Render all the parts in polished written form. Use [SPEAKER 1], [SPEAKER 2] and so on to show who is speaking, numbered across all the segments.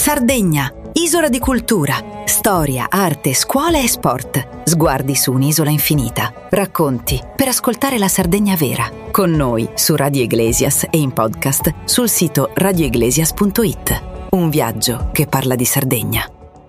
[SPEAKER 1] Sardegna, isola di cultura, storia, arte, scuola e sport. Sguardi su un'isola infinita. Racconti per ascoltare la Sardegna vera. Con noi su Radio Iglesias e in podcast sul sito radioiglesias.it. Un viaggio che parla di Sardegna.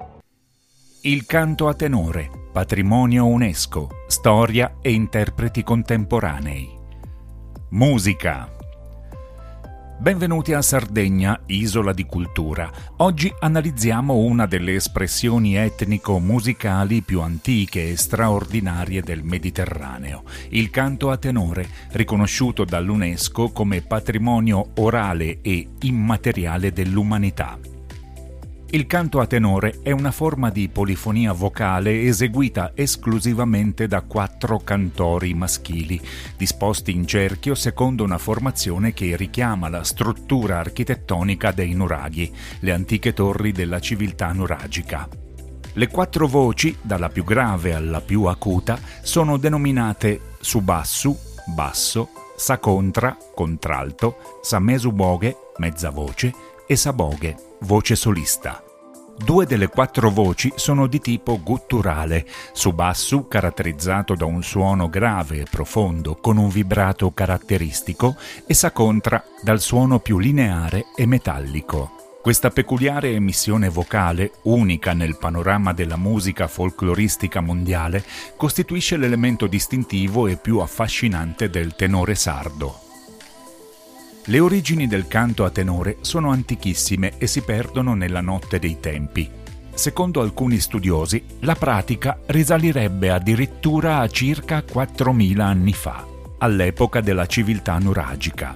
[SPEAKER 2] Il canto a tenore, patrimonio UNESCO, storia e interpreti contemporanei. Musica. Benvenuti a Sardegna, isola di cultura. Oggi analizziamo una delle espressioni etnico-musicali più antiche e straordinarie del Mediterraneo, il canto a tenore, riconosciuto dall'UNESCO come patrimonio orale e immateriale dell'umanità. Il canto a tenore è una forma di polifonia vocale eseguita esclusivamente da 4 cantori maschili, disposti in cerchio secondo una formazione che richiama la struttura architettonica dei nuraghi, le antiche torri della civiltà nuragica. Le 4 voci, dalla più grave alla più acuta, sono denominate subassu, basso, sacontra, contralto, samesuboghe, mezza voce, e saboghe, voce solista. 2 delle 4 voci sono di tipo gutturale, subassu caratterizzato da un suono grave e profondo con un vibrato caratteristico e sacontra dal suono più lineare e metallico. Questa peculiare emissione vocale, unica nel panorama della musica folcloristica mondiale, costituisce l'elemento distintivo e più affascinante del tenore sardo. Le origini del canto a tenore sono antichissime e si perdono nella notte dei tempi. Secondo alcuni studiosi, la pratica risalirebbe addirittura a circa 4.000 anni fa, all'epoca della civiltà nuragica.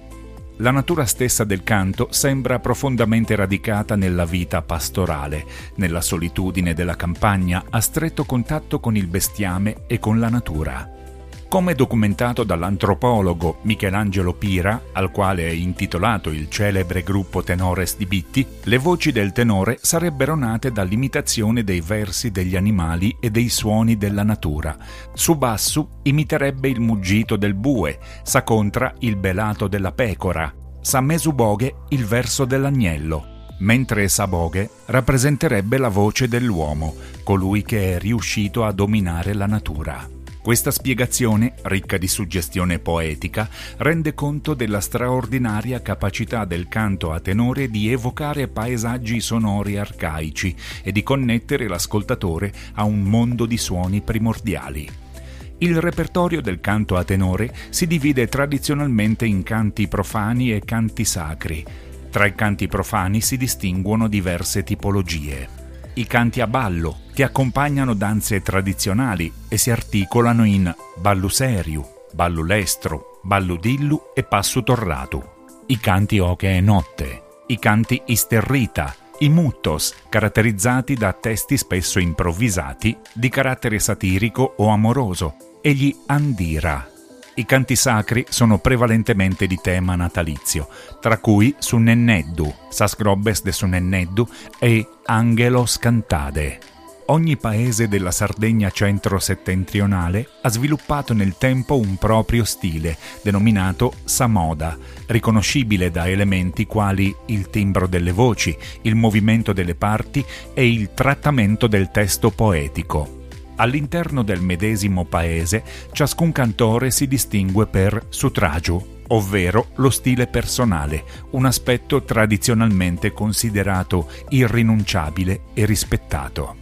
[SPEAKER 2] La natura stessa del canto sembra profondamente radicata nella vita pastorale, nella solitudine della campagna, a stretto contatto con il bestiame e con la natura. Come documentato dall'antropologo Michelangelo Pira, al quale è intitolato il celebre gruppo Tenores di Bitti, le voci del tenore sarebbero nate dall'imitazione dei versi degli animali e dei suoni della natura. Subassu imiterebbe il muggito del bue, sacontra il belato della pecora, samesuboghe il verso dell'agnello, mentre saboghe rappresenterebbe la voce dell'uomo, colui che è riuscito a dominare la natura. Questa spiegazione, ricca di suggestione poetica, rende conto della straordinaria capacità del canto a tenore di evocare paesaggi sonori arcaici e di connettere l'ascoltatore a un mondo di suoni primordiali. Il repertorio del canto a tenore si divide tradizionalmente in canti profani e canti sacri. Tra i canti profani si distinguono diverse tipologie. I canti a ballo, che accompagnano danze tradizionali e si articolano in ballu seriu, ballu lestro, ballu dillu e passu torratu. I canti oche e notte, i canti isterrita, i muttos, caratterizzati da testi spesso improvvisati di carattere satirico o amoroso, e gli andira. I canti sacri sono prevalentemente di tema natalizio, tra cui Sunnenneddu, Sasgrobes de Sunnenneddu e Angelos Cantade. Ogni paese della Sardegna centro-settentrionale ha sviluppato nel tempo un proprio stile, denominato Samoda, riconoscibile da elementi quali il timbro delle voci, il movimento delle parti e il trattamento del testo poetico. All'interno del medesimo paese, ciascun cantore si distingue per sutraju, ovvero lo stile personale, un aspetto tradizionalmente considerato irrinunciabile e rispettato.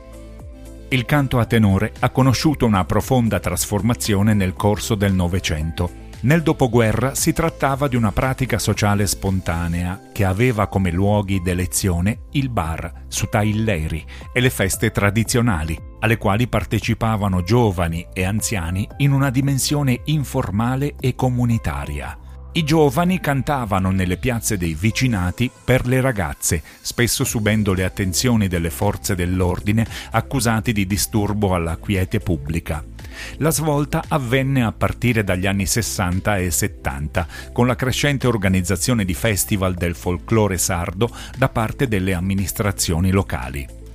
[SPEAKER 2] Il canto a tenore ha conosciuto una profonda trasformazione nel corso del Novecento. Nel dopoguerra si trattava di una pratica sociale spontanea che aveva come luoghi d'elezione il bar, Sutailleri, e le feste tradizionali, alle quali partecipavano giovani e anziani in una dimensione informale e comunitaria. I giovani cantavano nelle piazze dei vicinati per le ragazze, spesso subendo le attenzioni delle forze dell'ordine accusati di disturbo alla quiete pubblica. La svolta avvenne a partire dagli anni 60 e 70, con la crescente organizzazione di festival del folklore sardo da parte delle amministrazioni locali.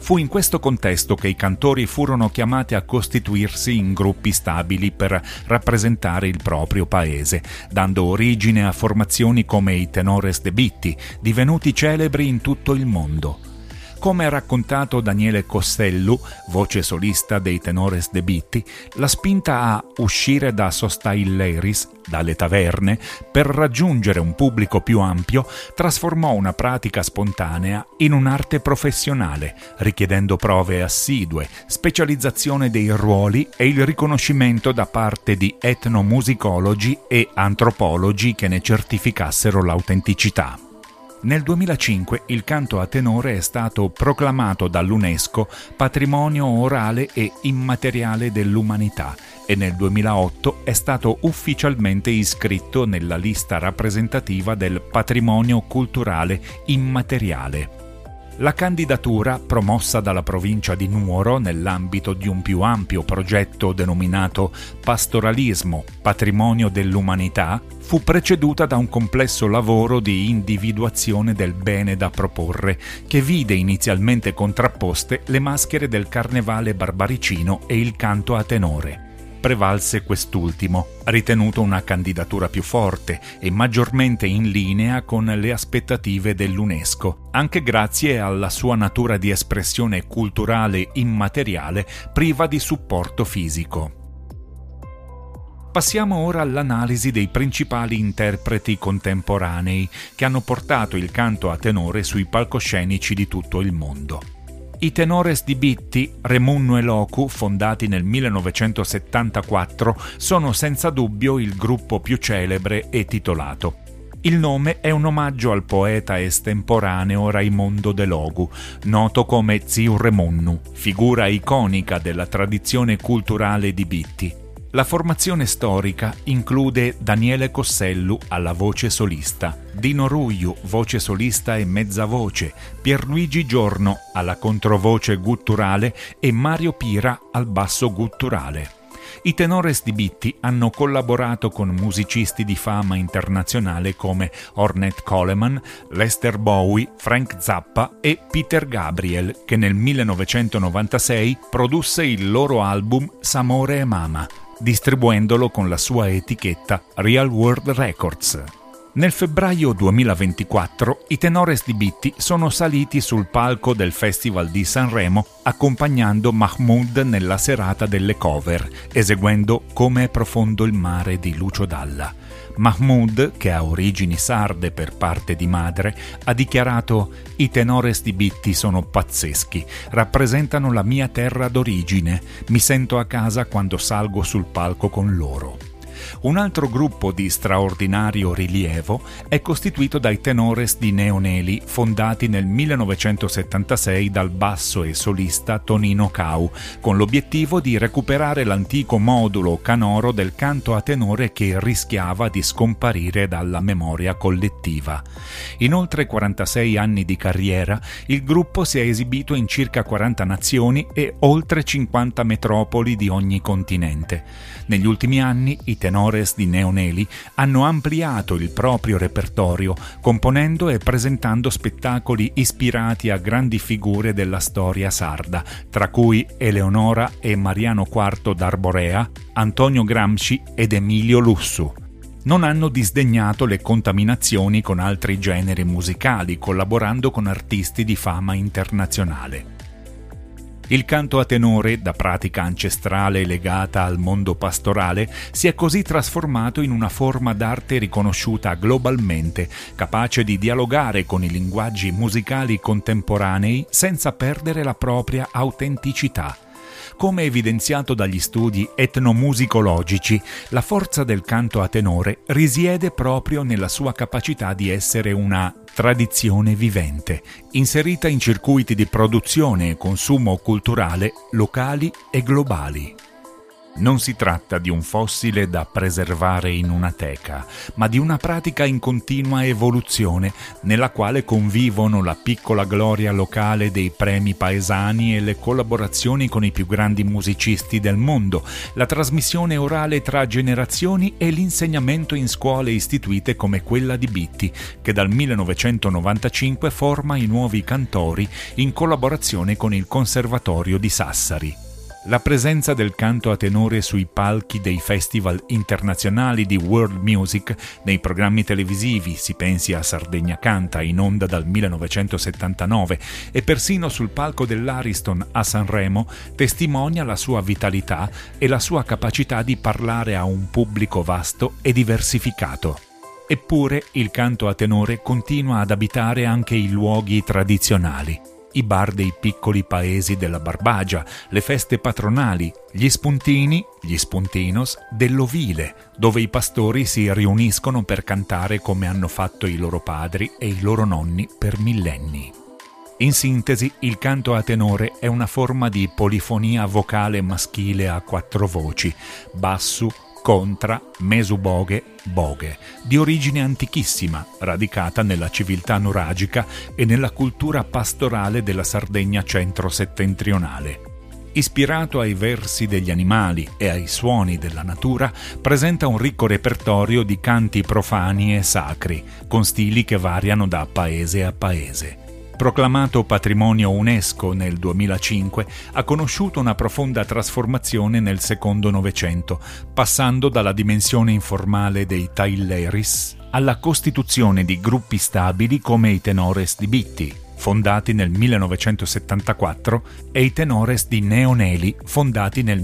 [SPEAKER 2] Fu in questo contesto che i cantori furono chiamati a costituirsi in gruppi stabili per rappresentare il proprio paese, dando origine a formazioni come i Tenores de Bitti, divenuti celebri in tutto il mondo. Come ha raccontato Daniele Cossellu, voce solista dei Tenores de Bitti, la spinta a uscire da Sostailleris, dalle taverne, per raggiungere un pubblico più ampio, trasformò una pratica spontanea in un'arte professionale, richiedendo prove assidue, specializzazione dei ruoli e il riconoscimento da parte di etnomusicologi e antropologi che ne certificassero l'autenticità. Nel 2005 il canto a tenore è stato proclamato dall'UNESCO patrimonio orale e immateriale dell'umanità e nel 2008 è stato ufficialmente iscritto nella lista rappresentativa del patrimonio culturale immateriale. La candidatura, promossa dalla provincia di Nuoro nell'ambito di un più ampio progetto denominato Pastoralismo, Patrimonio dell'Umanità, fu preceduta da un complesso lavoro di individuazione del bene da proporre, che vide inizialmente contrapposte le maschere del carnevale barbaricino e il canto a tenore. Prevalse quest'ultimo, ritenuto una candidatura più forte e maggiormente in linea con le aspettative dell'UNESCO, anche grazie alla sua natura di espressione culturale immateriale priva di supporto fisico. Passiamo ora all'analisi dei principali interpreti contemporanei che hanno portato il canto a tenore sui palcoscenici di tutto il mondo. I Tenores di Bitti, Remunnu e Locu, fondati nel 1974, sono senza dubbio il gruppo più celebre e titolato. Il nome è un omaggio al poeta estemporaneo Raimondo de Logu, noto come Ziu Remunnu, figura iconica della tradizione culturale di Bitti. La formazione storica include Daniele Cossellu alla voce solista, Dino Ruiu, voce solista e mezza voce, Pierluigi Giorno alla controvoce gutturale e Mario Pira al basso gutturale. I Tenores di Bitti hanno collaborato con musicisti di fama internazionale come Ornette Coleman, Lester Bowie, Frank Zappa e Peter Gabriel, che nel 1996 produsse il loro album S'amore e Mama, distribuendolo con la sua etichetta Real World Records. Nel febbraio 2024 i Tenores di Bitti sono saliti sul palco del Festival di Sanremo accompagnando Mahmood nella serata delle cover, eseguendo Come è profondo il mare di Lucio Dalla. Mahmood, che ha origini sarde per parte di madre, ha dichiarato: «I Tenores di Bitti sono pazzeschi, rappresentano la mia terra d'origine, mi sento a casa quando salgo sul palco con loro». Un altro gruppo di straordinario rilievo è costituito dai Tenores di Neoneli, fondati nel 1976 dal basso e solista Tonino Cau, con l'obiettivo di recuperare l'antico modulo canoro del canto a tenore che rischiava di scomparire dalla memoria collettiva. In oltre 46 anni di carriera, il gruppo si è esibito in circa 40 nazioni e oltre 50 metropoli di ogni continente. Negli ultimi anni i Tenores di Neoneli hanno ampliato il proprio repertorio, componendo e presentando spettacoli ispirati a grandi figure della storia sarda, tra cui Eleonora e Mariano IV d'Arborea, Antonio Gramsci ed Emilio Lussu. Non hanno disdegnato le contaminazioni con altri generi musicali, collaborando con artisti di fama internazionale. Il canto a tenore, da pratica ancestrale legata al mondo pastorale, si è così trasformato in una forma d'arte riconosciuta globalmente, capace di dialogare con i linguaggi musicali contemporanei senza perdere la propria autenticità. Come evidenziato dagli studi etnomusicologici, la forza del canto a tenore risiede proprio nella sua capacità di essere una tradizione vivente, inserita in circuiti di produzione e consumo culturale locali e globali. Non si tratta di un fossile da preservare in una teca, ma di una pratica in continua evoluzione, nella quale convivono la piccola gloria locale dei premi paesani e le collaborazioni con i più grandi musicisti del mondo, la trasmissione orale tra generazioni e l'insegnamento in scuole istituite come quella di Bitti, che dal 1995 forma i nuovi cantori in collaborazione con il Conservatorio di Sassari. La presenza del canto a tenore sui palchi dei festival internazionali di world music, nei programmi televisivi, si pensi a Sardegna Canta, in onda dal 1979, e persino sul palco dell'Ariston a Sanremo, testimonia la sua vitalità e la sua capacità di parlare a un pubblico vasto e diversificato. Eppure il canto a tenore continua ad abitare anche i luoghi tradizionali. I bar dei piccoli paesi della Barbagia, le feste patronali, gli spuntini, gli spuntinos dell'ovile, dove i pastori si riuniscono per cantare come hanno fatto i loro padri e i loro nonni per millenni. In sintesi, il canto a tenore è una forma di polifonia vocale maschile a 4 voci, bassu, contra, mesuboghe, boghe, di origine antichissima, radicata nella civiltà nuragica e nella cultura pastorale della Sardegna centro-settentrionale. Ispirato ai versi degli animali e ai suoni della natura, presenta un ricco repertorio di canti profani e sacri, con stili che variano da paese a paese. Proclamato patrimonio UNESCO nel 2005, ha conosciuto una profonda trasformazione nel secondo Novecento, passando dalla dimensione informale dei tailleris alla costituzione di gruppi stabili come i tenores di Bitti, fondati nel 1974, e i tenores di Neoneli, fondati nel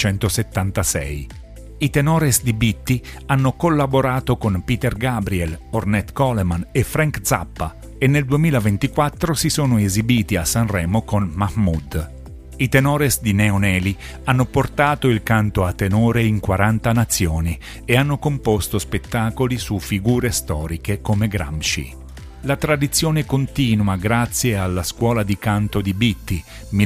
[SPEAKER 2] 1976. I tenores di Bitti hanno collaborato con Peter Gabriel, Ornette Coleman e Frank Zappa, e nel 2024 si sono esibiti a Sanremo con Mahmood. I tenores di Neoneli hanno portato il canto a tenore in 40 nazioni e hanno composto spettacoli su figure storiche come Gramsci. La tradizione continua grazie alla scuola di canto di Bitti,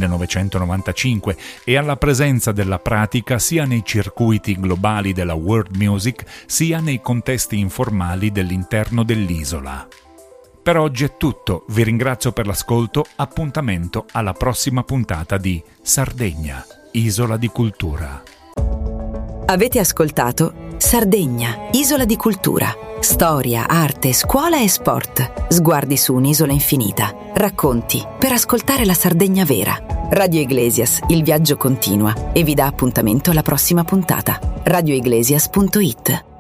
[SPEAKER 2] 1995, e alla presenza della pratica sia nei circuiti globali della world music sia nei contesti informali dell'interno dell'isola. Per oggi è tutto, vi ringrazio per l'ascolto, appuntamento alla prossima puntata di Sardegna, Isola di Cultura.
[SPEAKER 1] Avete ascoltato Sardegna, Isola di Cultura. Storia, arte, scuola e sport. Sguardi su un'isola infinita. Racconti per ascoltare la Sardegna vera. Radio Iglesias, il viaggio continua e vi dà appuntamento alla prossima puntata. radioiglesias.it